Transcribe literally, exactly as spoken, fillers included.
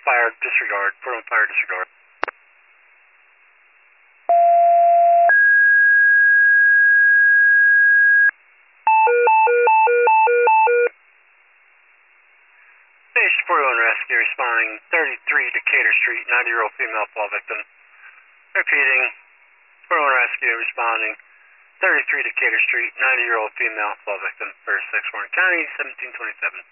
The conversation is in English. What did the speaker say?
fire disregard. Put on fire disregard. Station forty-one rescue responding thirty-three Decatur Street, ninety-year-old female fall victim. Repeating, forty-one rescue responding thirty-three Decatur Street, ninety-year-old female fall victim. First six Warren County, seventeen twenty-seven.